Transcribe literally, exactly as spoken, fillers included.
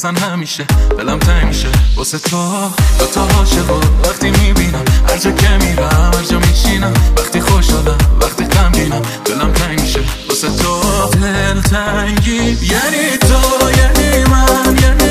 اصلا همیشه دلم تنگ میشه واسه تو. دو تا عاشقو وقتی میبینم، هر جا که میرم هر جا میشینم، وقتی خوشحالم وقتی غمگینم دلم تنگ میشه واسه تو. دل تنگی یعنی تو، یعنی من، یعنی